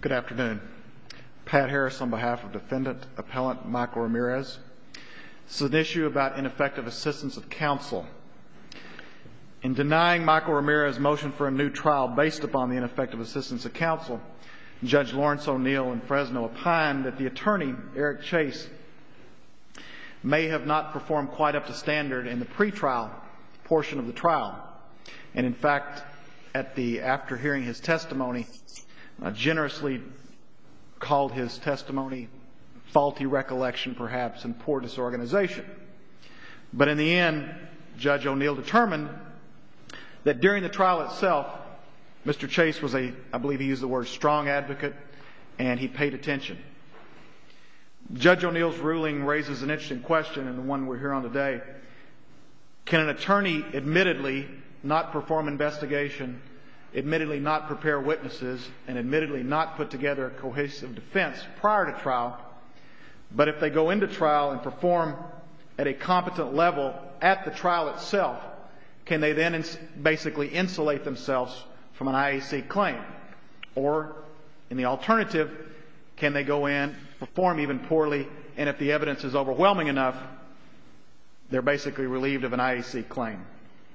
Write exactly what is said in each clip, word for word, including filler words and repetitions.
Good afternoon. Pat Harris on behalf of Defendant Appellant Michael Ramirez. This is an issue about ineffective assistance of counsel. In denying Michael Ramirez's motion for a new trial based upon the ineffective assistance of counsel, Judge Lawrence O'Neill in Fresno opined that the attorney, Eric Chase, may have not performed quite up to standard in the pretrial portion of the trial. And in fact, at the after hearing his testimony, uh, generously called his testimony faulty recollection, perhaps, and poor disorganization. But in the end, Judge O'Neill determined that during the trial itself, Mister Chase was a, I believe he used the word, strong advocate, and he paid attention. Judge O'Neill's ruling raises an interesting question, and the one we're here on today. Can an attorney admittedly not perform investigation, admittedly not prepare witnesses, and admittedly not put together a cohesive defense prior to trial, but if they go into trial and perform at a competent level at the trial itself, can they then ins- basically insulate themselves from an I A C claim? Or, in the alternative, can they go in, perform even poorly, and if the evidence is overwhelming enough, they're basically relieved of an I A C claim?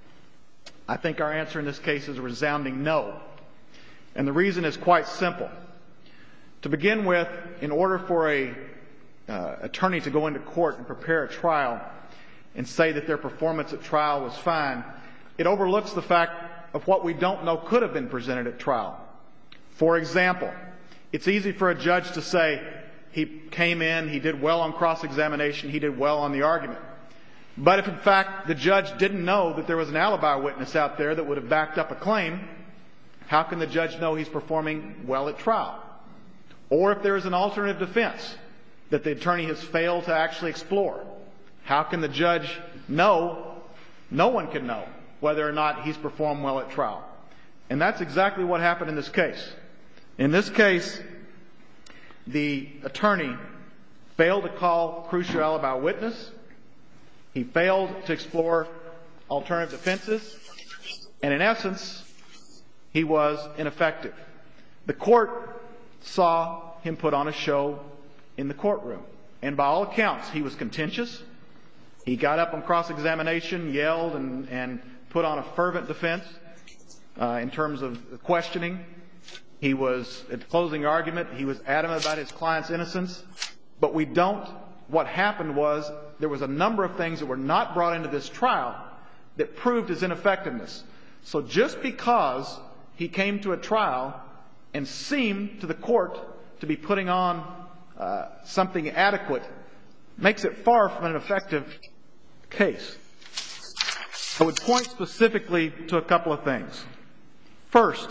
I think our answer in this case is a resounding no. And the reason is quite simple. To begin with, in order for a uh, attorney to go into court and prepare a trial and say that their performance at trial was fine, it overlooks the fact of what we don't know could have been presented at trial. For example, it's easy for a judge to say he came in, he did well on cross-examination, he did well on the argument. But if in fact the judge didn't know that there was an alibi witness out there that would have backed up a claim, how can the judge know he's performing well at trial? Or if there is an alternative defense that the attorney has failed to actually explore, how can the judge know? No one can know whether or not he's performed well at trial. And that's exactly what happened in this case. In this case, the attorney failed to call crucial alibi witness. He failed to explore alternative defenses. And in essence, he was ineffective. The court saw him put on a show in the courtroom. And by all accounts, he was contentious. He got up on cross-examination, yelled, and, and put on a fervent defense uh, in terms of questioning. He was, at the closing argument, he was adamant about his client's innocence. But we don't, what happened was there was a number of things that were not brought into this trial that proved his ineffectiveness. So just because he came to a trial and seemed to the court to be putting on uh, something adequate makes it far from an effective case. I would point specifically to a couple of things. First,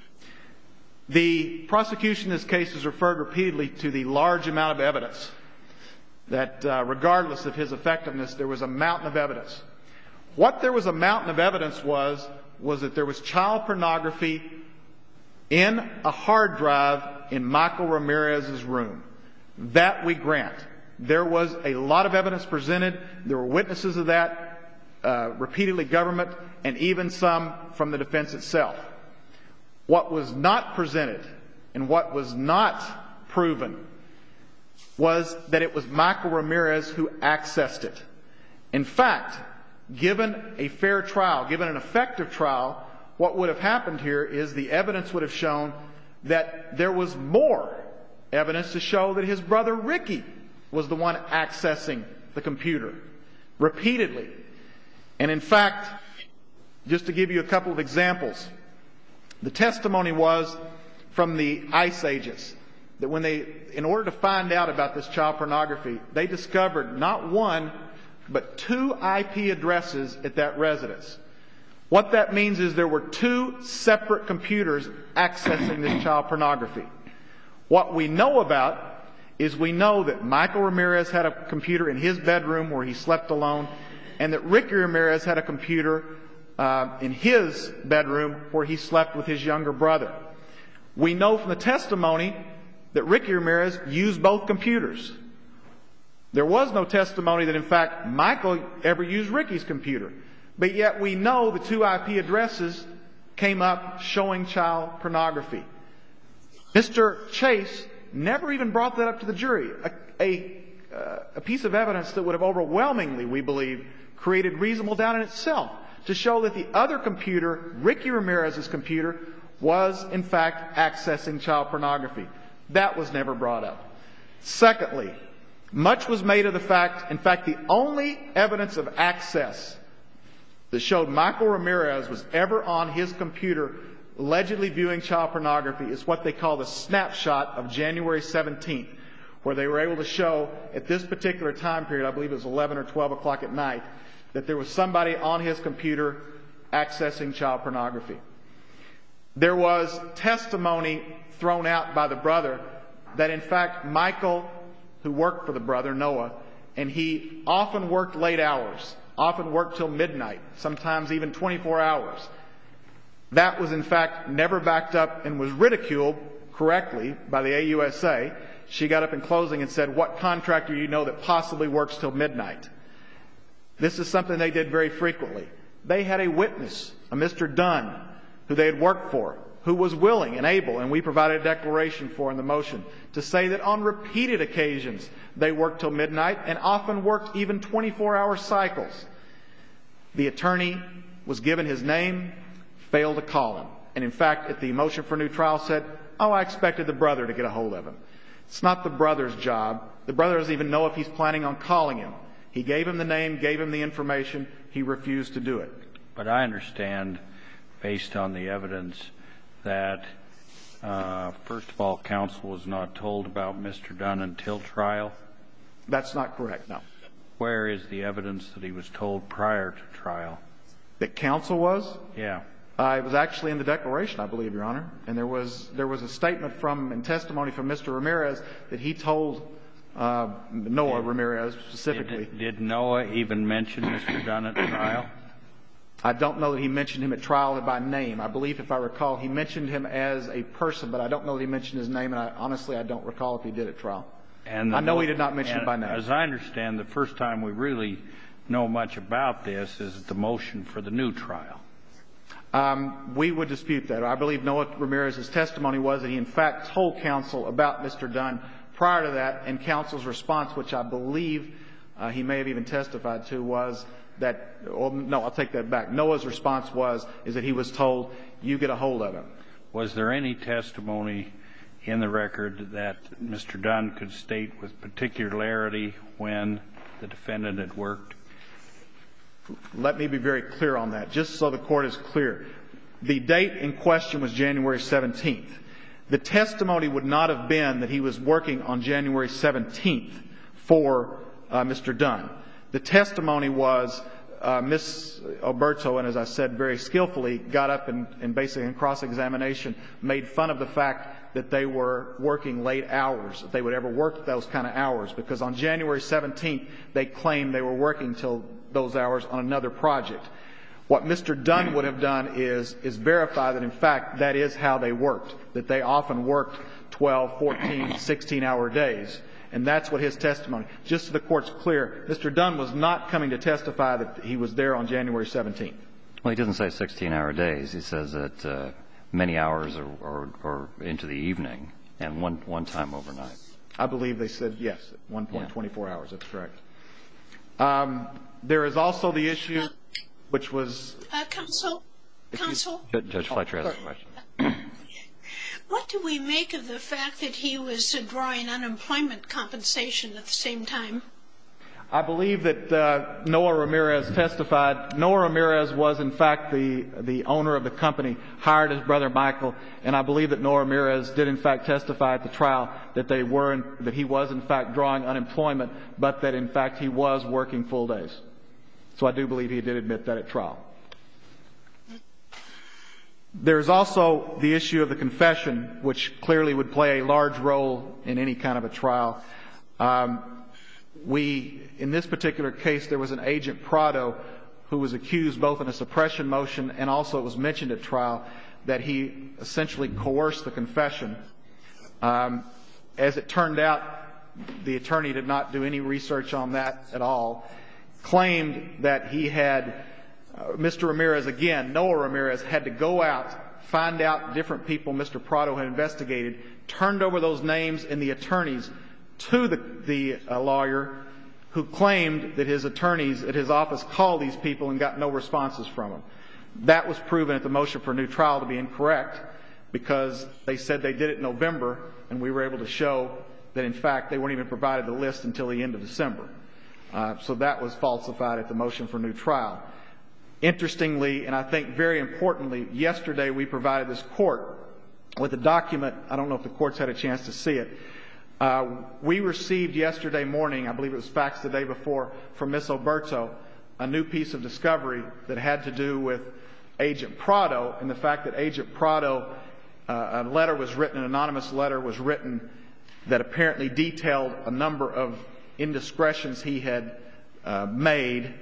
the prosecution in this case has referred repeatedly to the large amount of evidence, that uh, regardless of his effectiveness, there was a mountain of evidence. What there was a mountain of evidence was, was that there was child pornography in a hard drive in Michael Ramirez's room. That we grant. There was a lot of evidence presented. There were witnesses of that, uh, repeatedly government, and even some from the defense itself. What was not presented and what was not proven was that it was Michael Ramirez who accessed it. In fact, given a fair trial, given an effective trial, what would have happened here is the evidence would have shown that there was more evidence to show that his brother Ricky was the one accessing the computer repeatedly. And in fact, just to give you a couple of examples, the testimony was from the ICE agents that when they, in order to find out about this child pornography, they discovered not one, but two I P addresses at that residence. What that means is there were two separate computers accessing this child pornography. What we know about is we know that Michael Ramirez had a computer in his bedroom where he slept alone, and that Ricky Ramirez had a computer uh, in his bedroom where he slept with his younger brother. We know from the testimony that Ricky Ramirez used both computers. There was no testimony that, in fact, Michael ever used Ricky's computer. But yet we know the two I P addresses came up showing child pornography. Mister Chase never even brought that up to the jury, a, a, uh, a piece of evidence that would have overwhelmingly, we believe, created reasonable doubt in itself to show that the other computer, Ricky Ramirez's computer, was in fact accessing child pornography. That was never brought up. Secondly, much was made of the fact, in fact, the only evidence of access that showed Michael Ramirez was ever on his computer allegedly viewing child pornography is what they call the snapshot of January seventeenth, where they were able to show at this particular time period, I believe it was eleven or twelve o'clock at night, that there was somebody on his computer accessing child pornography. There was testimony thrown out by the brother that in fact Michael, who worked for the brother, Noah, and he often worked late hours, often worked till midnight, sometimes even twenty-four hours. That was in fact never backed up and was ridiculed correctly by the A U S A. She got up in closing and said, "What contractor you know that possibly works till midnight?" This is something they did very frequently. They had a witness, a Mister Dunn, who they had worked for, who was willing and able, and we provided a declaration for in the motion, to say that on repeated occasions they worked till midnight and often worked even twenty-four hour cycles. The attorney was given his name, failed to call him, and in fact at the motion for new trial said, "Oh, I expected the brother to get a hold of him." It's not the brother's job. The brother doesn't even know if he's planning on calling him. He gave him the name, gave him the information. He refused to do it. But I understand, based on the evidence, that uh, first of all, counsel was not told about Mister Dunn until trial. That's not correct, no. Where is the evidence that he was told prior to trial? That counsel was? Yeah. Uh, it was actually in the declaration, I believe, Your Honor. And there was there was a statement from and testimony from Mister Ramirez that he told uh, Noah did, Ramirez specifically. Did, did Noah even mention Mister Dunn at trial? I don't know that he mentioned him at trial by name. I believe, if I recall, he mentioned him as a person, but I don't know that he mentioned his name, and I, honestly, I don't recall if he did at trial. And I know he did not mention it by name. As I understand, the first time we really know much about this is the motion for the new trial. Um, we would dispute that. I believe Noah Ramirez's testimony was that he in fact told counsel about Mister Dunn prior to that, and counsel's response, which I believe uh, he may have even testified to, was that, well, no, I'll take that back. Noah's response was, is that he was told, "You get a hold of him." Was there any testimony in the record that Mister Dunn could state with particularity when the defendant had worked? Let me be very clear on that, just so the court is clear. The date in question was January seventeenth. The testimony would not have been that he was working on January seventeenth for uh, Mister Dunn. The testimony was uh, Miz Alberto, and as I said very skillfully, got up and, and basically in cross-examination made fun of the fact that they were working late hours, that they would ever work those kind of hours, because on January seventeenth they claimed they were working till those hours on another project. What Mister Dunn would have done is, is verify that in fact that is how they worked, that they often worked twelve, fourteen, sixteen hour days. And that's what his testimony. Just so the court's clear, Mister Dunn was not coming to testify that he was there on January seventeenth. Well, he doesn't say sixteen hour days. He says that uh, many hours or, or, or into the evening and one, one time overnight. I believe they said yes, at one point yeah. twenty-four hours. That's correct. Um, there is also the issue, which was... Uh, counsel? Counsel? Judge Fletcher has a question. What do we make of the fact that he was uh, drawing unemployment compensation at the same time? I believe that uh, Noah Ramirez testified. Noah Ramirez was, in fact, the the owner of the company, hired his brother Michael, and I believe that Noah Ramirez did, in fact, testify at the trial that they were, in, that he was, in fact, drawing unemployment, but that, in fact, he was working full days. So I do believe he did admit that at trial. There's also the issue of the confession, which clearly would play a large role in any kind of a trial. Um, we, in this particular case, there was an Agent Prado who was accused both in a suppression motion and also it was mentioned at trial that he essentially coerced the confession. Um, as it turned out, the attorney did not do any research on that at all, claimed that he had Uh, Mister Ramirez, again, Noah Ramirez, had to go out, find out different people Mister Prado had investigated, turned over those names and the attorneys to the, the uh, lawyer who claimed that his attorneys at his office called these people and got no responses from them. That was proven at the motion for a new trial to be incorrect because they said they did it in November, and we were able to show that, in fact, they weren't even provided the list until the end of December. Uh, so that was falsified at the motion for new trial. Interestingly, and I think very importantly, yesterday we provided this court with a document. I don't know if the court's had a chance to see it. Uh, we received yesterday morning, I believe it was faxed the day before, from Miss Oberto, a new piece of discovery that had to do with Agent Prado and the fact that Agent Prado, uh, a letter was written, an anonymous letter was written that apparently detailed a number of indiscretions he had uh, made,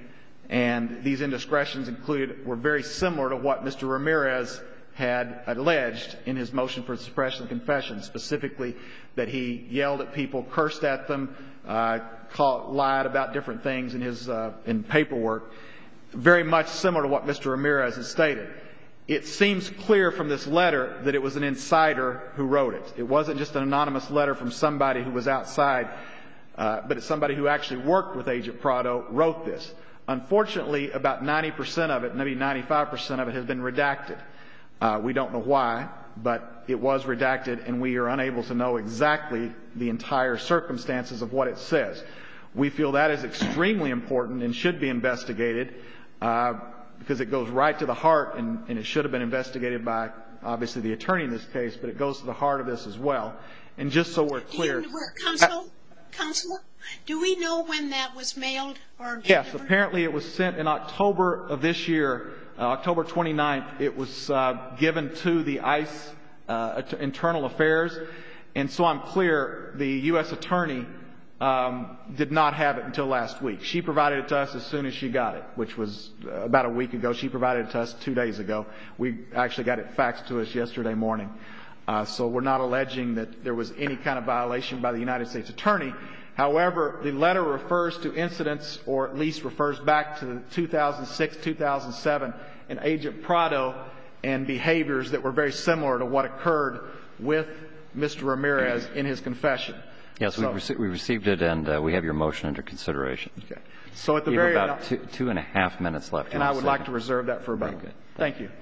and these indiscretions included were very similar to what Mister Ramirez had alleged in his motion for suppression of confession, specifically that he yelled at people, cursed at them, uh, called, lied about different things in his uh, in paperwork, very much similar to what Mister Ramirez has stated. It seems clear from this letter that it was an insider who wrote it. It wasn't just an anonymous letter from somebody who was outside, uh, but it's somebody who actually worked with Agent Prado wrote this. Unfortunately, about ninety percent of it, maybe ninety-five percent of it, has been redacted. Uh, we don't know why, but it was redacted, and we are unable to know exactly the entire circumstances of what it says. We feel that is extremely important and should be investigated uh, because it goes right to the heart, and, and it should have been investigated by, obviously, the attorney in this case, but it goes to the heart of this as well. And just so we're clear... Counsel, Counsel, do we know when that was mailed or Yes, delivered? apparently it was sent in October of this year. Uh, October twenty-ninth, it was uh, given to the ICE uh, Internal Affairs. And so I'm clear, the U S Attorney um, did not have it until last week. She provided it to us as soon as she got it, which was uh, about a week ago. She provided it to us two days ago. We actually got it faxed to us yesterday morning. Uh, so we're not alleging that there was any kind of violation by the United States Attorney. However, the letter refers to incidents, or at least refers back to two thousand six, two thousand seven, and Agent Prado, and behaviors that were very similar to what occurred with Mister Ramirez in his confession. Yes, so, we, rece- we received it, and uh, we have your motion under consideration. Okay. So at the you very have about two, two and a half minutes left. And I would like to reserve that for about. Very good. Thank you.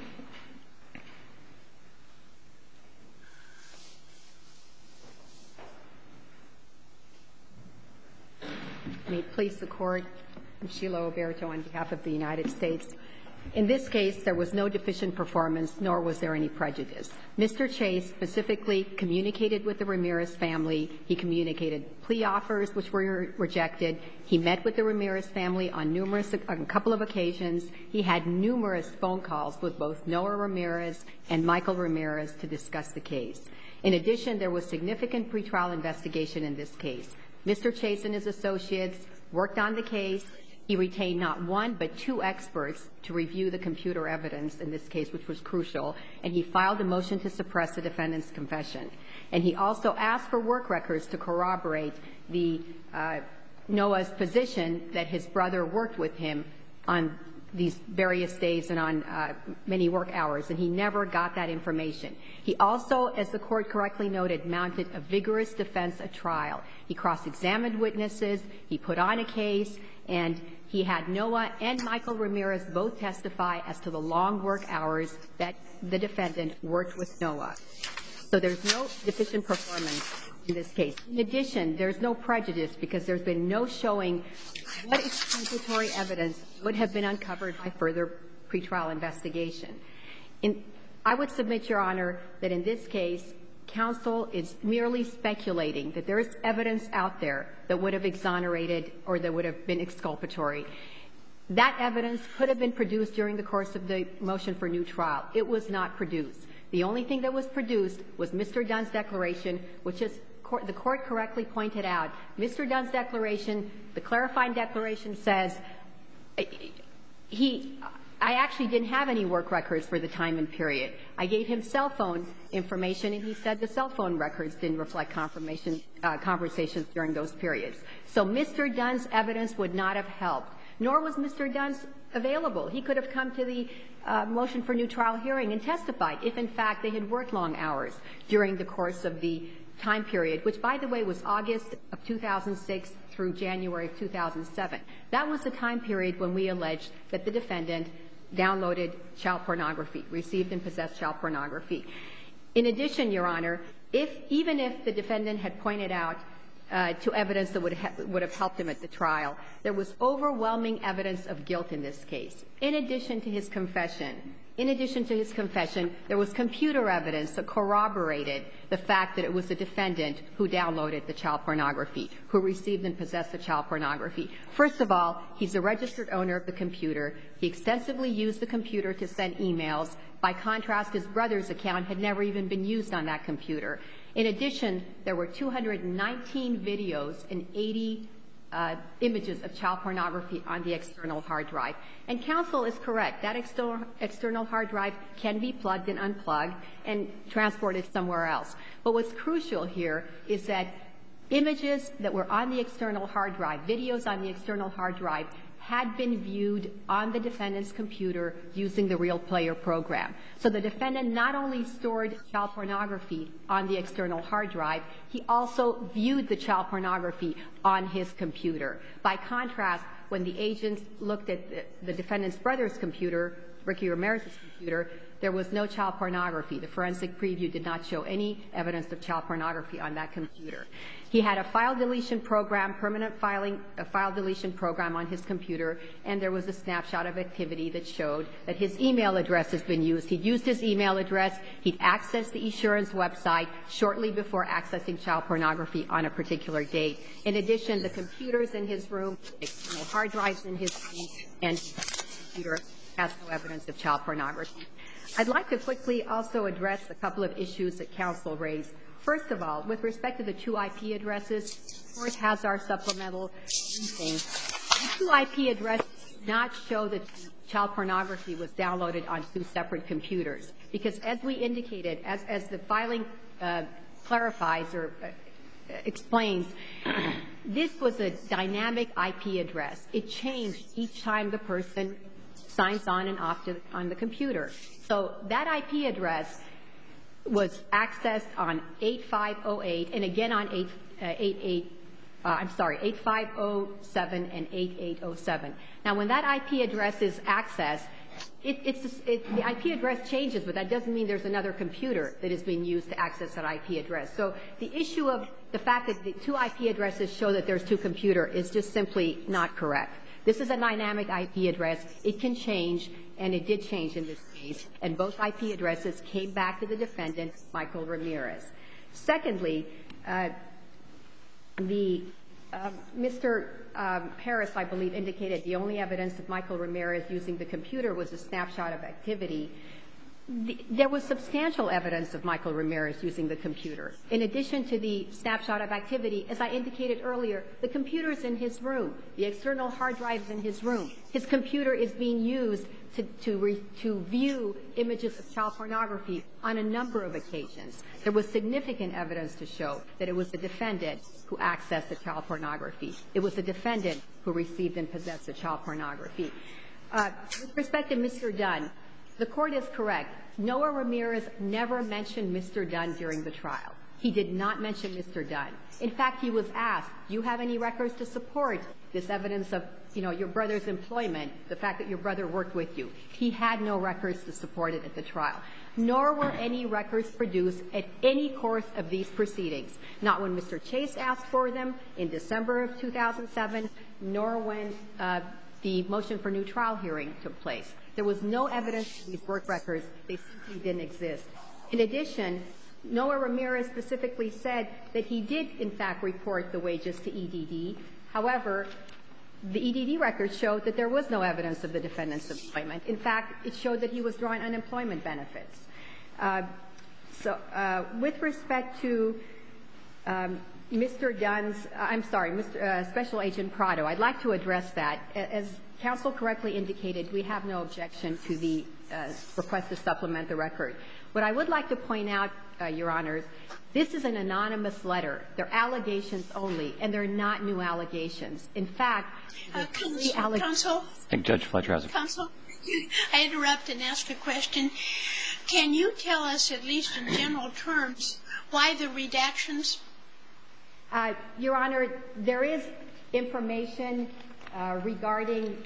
May it please the Court, I'm Sheila Oberto on behalf of the United States. In this case, there was no deficient performance, nor was there any prejudice. Mister Chase specifically communicated with the Ramirez family. He communicated plea offers, which were rejected. He met with the Ramirez family on numerous, on a couple of occasions. He had numerous phone calls with both Noah Ramirez and Michael Ramirez to discuss the case. In addition, there was significant pretrial investigation in this case. Mister Chase and his associates worked on the case. He retained not one but two experts to review the computer evidence in this case, which was crucial, and he filed a motion to suppress the defendant's confession. And he also asked for work records to corroborate the uh, Noah's position that his brother worked with him on these various days and on uh, many work hours, and he never got that information. He also, as the Court correctly noted, mounted a vigorous defense at trial. He cross-examined witnesses, he put on a case, and he had Noah and Michael Ramirez both testify as to the long work hours that the defendant worked with Noah. So there's no deficient performance in this case. In addition, there's no prejudice because there's been no showing what exculpatory evidence would have been uncovered by further pretrial investigation. In, I would submit, Your Honor, that in this case, counsel is merely speculating that there is evidence out there that would have exonerated or that would have been exculpatory. That evidence could have been produced during the course of the motion for new trial. It was not produced. The only thing that was produced was Mister Dunn's declaration, which is the Court correctly pointed out. Mister Dunn's declaration, the clarifying declaration says he I actually didn't have any work records for the time and period. I gave him cell phone information, and he said the cell phone records didn't reflect confirmation uh, conversations during those periods. So Mister Dunn's evidence would not have helped. nor was Mister Dunn available. He could have come to the uh, motion for new trial hearing and testified if, in fact, they had worked long hours during the course of the time period, which, by the way, was August of two thousand six through January of two thousand seven. That was the time period when we alleged that the defendant downloaded child pornography, received and possessed child pornography. In addition, Your Honor, if even if the defendant had pointed out uh, to evidence that would, ha would have helped him at the trial, there was overwhelming evidence of guilt in this case. In addition to his confession, in addition to his confession, there was computer evidence that corroborated the fact that it was the defendant who downloaded the child pornography, who received and possessed the child pornography. First of all, he's a registered owner of the computer. He extensively used the computer to send emails. By contrast, his brother's account had never even been used on that computer. In addition, there were two hundred nineteen videos and eighty Uh, images of child pornography on the external hard drive. And counsel is correct. That external, external hard drive can be plugged and unplugged and transported somewhere else. But what's crucial here is that images that were on the external hard drive, videos on the external hard drive, had been viewed on the defendant's computer using the Real Player program. So the defendant not only stored child pornography on the external hard drive, he also viewed the child pornography on his computer. By contrast, when the agents looked at the, the defendant's brother's computer, Ricky Ramirez's computer, there was no child pornography. The forensic preview did not show any evidence of child pornography on that computer. He had a file deletion program, permanent filing, a file deletion program on his computer, and there was a snapshot of activity that showed that his email address has been used. He'd used his email address. He'd accessed the Esurance website shortly before accessing child pornography on a particular date. In addition, the computers in his room, external hard drives in his room, and his computer has no evidence of child pornography. I'd like to quickly also address a couple of issues that counsel raised. First of all, with respect to the two I P addresses, the Court has our supplemental briefing. The two I P addresses do not show that child pornography was downloaded on two separate computers, because as we indicated, as, as the filing uh, clarifies or uh, explains, this was a dynamic I P address. It changed each time the person signs on and off to, on the computer. So that I P address was accessed on eight five oh eight and again on eight eight, uh, I'm sorry, eight five oh seven and eight eight oh seven. Now, when that I P address is accessed, it, it's, it, the I P address changes, but that doesn't mean there's another computer that is being used to access that I P address. So the issue of the fact that the two I P addresses show that there's two computers is just simply not correct. This is a dynamic I P address. It can change, and it did change in this case, and both I P addresses came back to the defendant, Michael Ramirez. Secondly, uh, the uh, Mister Um, Harris, I believe, indicated the only evidence of Michael Ramirez using the computer was a snapshot of activity. The, there was substantial evidence of Michael Ramirez using the computer. In addition to the snapshot of activity, as I indicated earlier, the computer is in his room. The external hard drive is in his room. His computer is being used to, to, re, to view images of child pornography on a number of occasions. There was significant evidence to show that it was the defendant who accessed the child pornography. It was the defendant who received and possessed the child pornography. Uh, with respect to Mister Dunn, the Court is correct. Noah Ramirez never mentioned Mister Dunn during the trial. He did not mention Mister Dunn. In fact, he was asked, do you have any records to support this evidence of, you know, your brother's employment, the fact that your brother worked with you? He had no records to support it at the trial. Nor were any records produced at any course of these proceedings, not when Mister Chase asked for them in December of two thousand seven, nor when uh, the motion for new trial hearing took place. There was no evidence of these work records. They simply didn't exist. In addition, Noah Ramirez specifically said that he did, in fact, report the wages to E D D. However, the E D D records showed that there was no evidence of the defendant's employment. In fact, it showed that he was drawing unemployment benefits. Uh, so uh, with respect to um, Mister Dunn's, uh, I'm sorry, Mister Uh, Special Agent Prado, I'd like to address that. As counsel correctly indicated, we have no objection to the uh, request to supplement the record. What I would like to point out, uh, Your Honors, this is an anonymous letter. They're allegations only, and they're not new allegations. In fact, uh, the counsel, alleg- counsel? I think Judge Fletcher has a Counsel, I interrupt and ask a question. Can you tell us, at least in general terms, why the redactions? Uh, Your Honor, there is information uh, regarding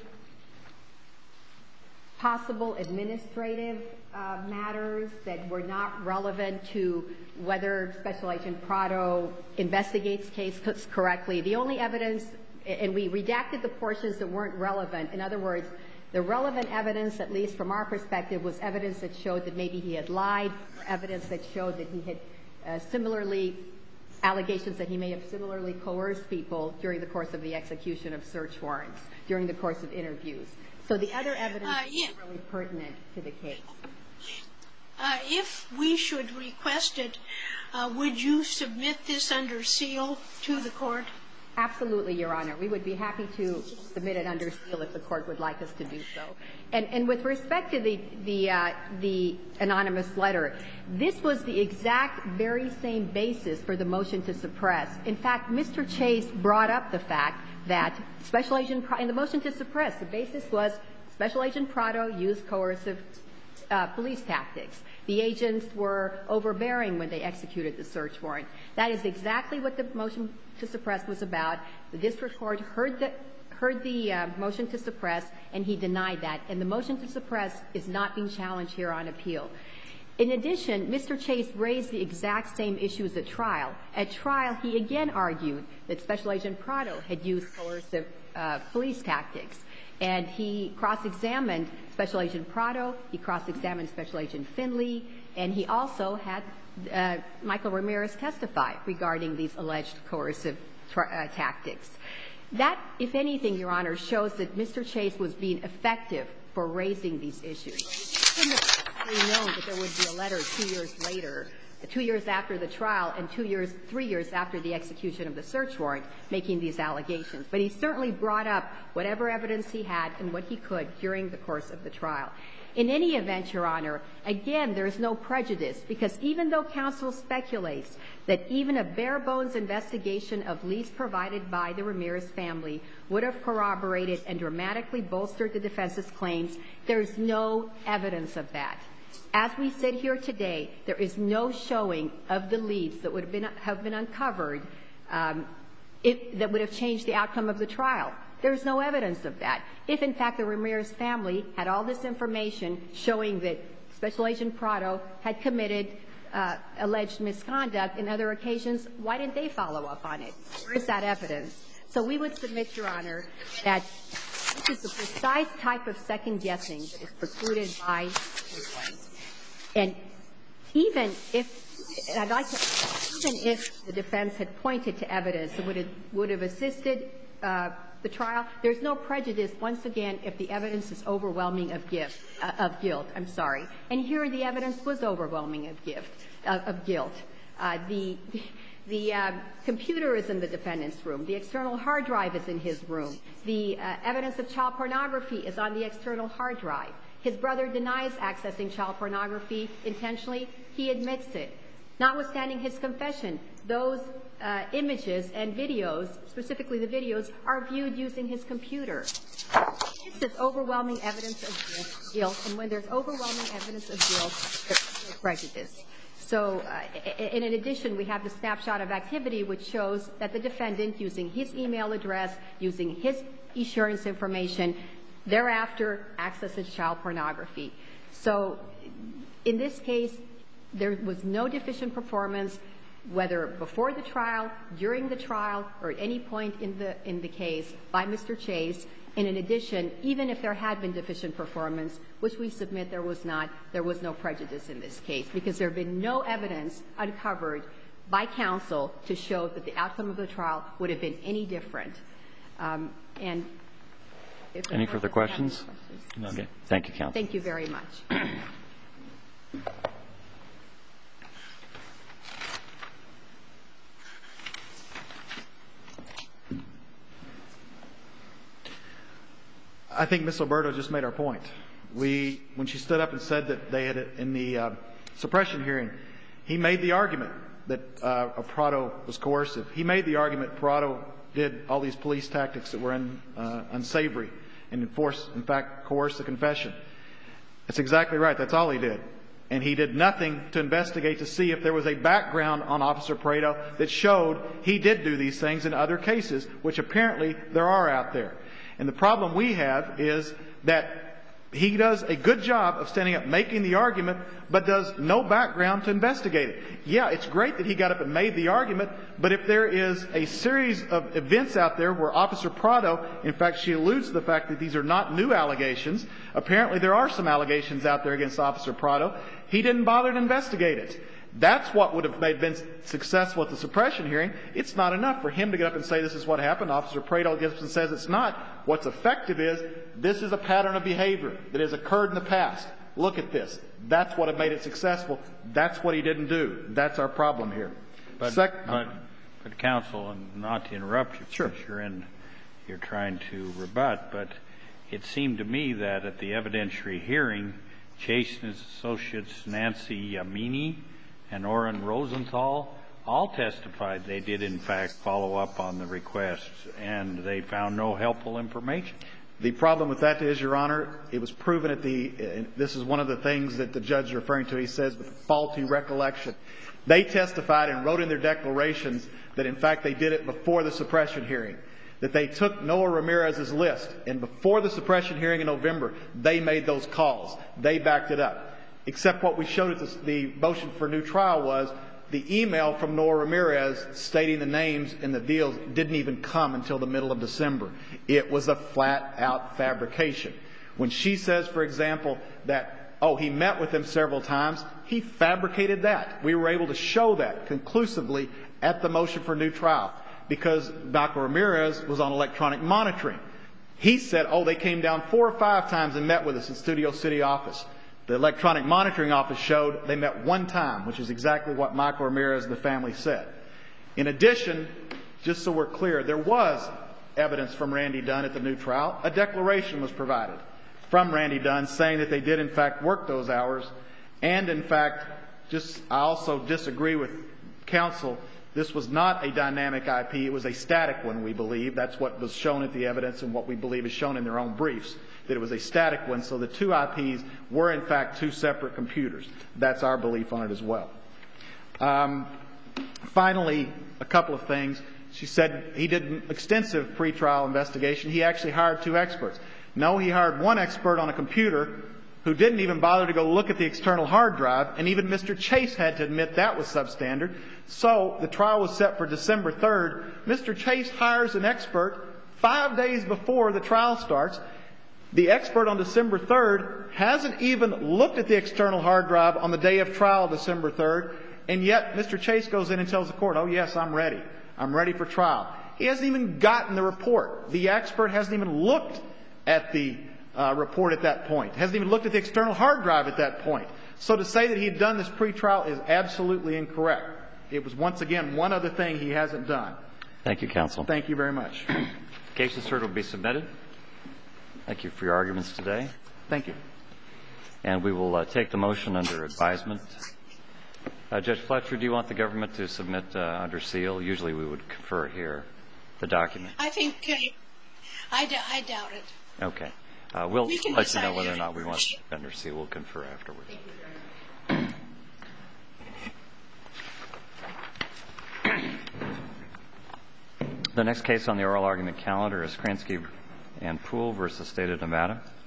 possible administrative uh, matters that were not relevant to whether Special Agent Prado investigates cases correctly. The only evidence, and we redacted the portions that weren't relevant. In other words, the relevant evidence, at least from our perspective, was evidence that showed that maybe he had lied, or evidence that showed that he had uh, similarly allegations that he may have similarly coerced people during the course of the execution of search warrants, during the course of interviews. So the other evidence uh, yeah. is really pertinent to the case. Uh, if we should request it, uh, would you submit this under seal to the court? Absolutely, Your Honor. We would be happy to submit it under seal if the court would like us to do so. And, and with respect to the, the, uh, the anonymous letter, this was the exact very same basis for the motion to suppress. In fact, Mister Chase brought up the fact that Special Agent Prado, in the motion to suppress, the basis was Special Agent Prado used coercive uh, police tactics. The agents were overbearing when they executed the search warrant. That is exactly what the motion to suppress was about. The district court heard the, heard the uh, motion to suppress, and he denied that. And the motion to suppress is not being challenged here on appeal. In addition, Mister Chase raised the exact same issues at trial. At trial, he again argued that Special Agent Prado had used coercive uh, police tactics. And he cross-examined Special Agent Prado, he cross-examined Special Agent Finley, and he also had uh, Michael Ramirez testify regarding these alleged coercive uh, tactics. That, if anything, Your Honor, shows that Mister Chase was being effective for raising these issues. He couldn't have known that there would be a letter two years later, two years after the trial and two years, three years after the execution of the search warrant, making these allegations. But he certainly brought up whatever evidence he had and what he could during the course of the trial. In any event, Your Honor, again, there is no prejudice, because even though counsel speculates that even a bare-bones investigation of leads provided by the Ramirez family would have corroborated and dramatically bolstered the defense's claims, there is no evidence of that. As we sit here today, there is no showing of the leads that would have been, have been uncovered um, if, that would have changed the outcome of the trial. There is no evidence of that. If, in fact, the Ramirez family had all this information showing that Special Agent Prado had committed uh, alleged misconduct in other occasions, why didn't they follow up on it? Where is that evidence? So we would submit, Your Honor, that this is the precise type of second-guessing that is precluded by the claim. And even if, and I'd like to, even if the defense had pointed to evidence that would have, would have assisted uh, the trial, there's no prejudice, once again, if the evidence is overwhelming of gift, uh, of guilt. I'm sorry. And here the evidence was overwhelming of gift, uh, of guilt. Uh, the the uh, computer is in the defendant's room. The external hard drive is in his room. The uh, evidence of child pornography is on the external hard drive. His brother denies accessing child pornography intentionally. He admits it. Notwithstanding his confession, those uh, images and videos, specifically the videos, are viewed using his computer. This is overwhelming evidence of guilt, and when there's overwhelming evidence of guilt, there's no prejudice. So, uh, in addition, we have the snapshot of activity, which shows that the defendant, using his email address, using his insurance information, thereafter accesses child pornography. So in this case, there was no deficient performance, whether before the trial, during the trial, or at any point in the, in the case by Mister Chase. And in addition, even if there had been deficient performance, which we submit there was not, there was no prejudice in this case, because there had been no evidence uncovered by counsel to show that the outcome of the trial would have been any different. Um, and If Any further questions? questions? Okay. Thank you, counsel. Thank you very much. I think Miz Alberto just made our point. We, when she stood up and said that they had, in the uh, suppression hearing, he made the argument that uh, Prado was coercive. He made the argument Prado did all these police tactics that were un, uh, unsavory and enforce, in fact, coerce the confession. That's exactly right. That's all he did. And he did nothing to investigate to see if there was a background on Officer Prado that showed he did do these things in other cases, which apparently there are out there. And the problem we have is that he does a good job of standing up, making the argument, but does no background to investigate it. Yeah, it's great that he got up and made the argument, but if there is a series of events out there where Officer Prado, in fact, she alludes to the fact that these are not new allegations. Apparently there are some allegations out there against Officer Prado. He didn't bother to investigate it. That's what would have made, been successful at the suppression hearing. It's not enough for him to get up and say this is what happened. Officer Prado gets up and says it's not. What's effective is this is a pattern of behavior that has occurred in the past. Look at this. That's what had made it successful. That's what he didn't do. That's our problem here. But, Sec- but, but counsel, and not to interrupt you, sure. because you're in, you're trying to rebut, but it seemed to me that at the evidentiary hearing, Chase and his associates Nancy Yamini and Orrin Rosenthal all testified they did in fact follow up on the requests, and they found no helpful information. The problem with that is, Your Honor, it was proven at the, uh, this is one of the things that the judge is referring to. He says with faulty recollection. They testified and wrote in their declarations that in fact they did it before the suppression hearing, that they took Noah Ramirez's list, and before the suppression hearing in November, they made those calls. They backed it up. Except what we showed at the, the motion for new trial was the email from Noah Ramirez stating the names and the deals didn't even come until the middle of December. It was a flat-out fabrication. When she says, for example, that, oh, he met with them several times, he fabricated that. We were able to show that conclusively at the motion for new trial because Doctor Ramirez was on electronic monitoring. He said, oh, they came down four or five times and met with us in Studio City office. The electronic monitoring office showed they met one time, which is exactly what Michael Ramirez and the family said. In addition, just so we're clear, there was evidence from Randy Dunn at the new trial. A declaration was provided from Randy Dunn saying that they did in fact work those hours. And in fact, just I also disagree with counsel. This was not a dynamic I P. It was a static one, we believe. That's what was shown at the evidence and what we believe is shown in their own briefs, that it was a static one. So the two I Ps were, in fact, two separate computers. That's our belief on it as well. Um, finally, a couple of things. She said he did an extensive pretrial investigation. He actually hired two experts. No, he hired one expert on a computer who didn't even bother to go look at the external hard drive, and even Mister Chase had to admit that was substandard. So the trial was set for December third. Mister Chase hires an expert five days before the trial starts. The expert on December third hasn't even looked at the external hard drive on the day of trial, December third, and yet Mister Chase goes in and tells the court, oh, yes, I'm ready. I'm ready for trial. He hasn't even gotten the report. The expert hasn't even looked at the uh, report at that point, hasn't even looked at the external hard drive at that point. So to say that he had done this pretrial is absolutely incorrect. It was, once again, one other thing he hasn't done. Thank you, counsel. Thank you very much. The case is heard will be submitted. Thank you for your arguments today. Thank you. And we will uh, take the motion under advisement. Uh, Judge Fletcher, do you want the government to submit uh, under seal? Usually we would confer here the document. I think uh, I, d- I doubt it. Okay. Uh, we'll We can let you know decide whether or if- not we want it under seal. We'll confer afterwards. The next case on the oral argument calendar is Kransky and Poole versus State of Nevada.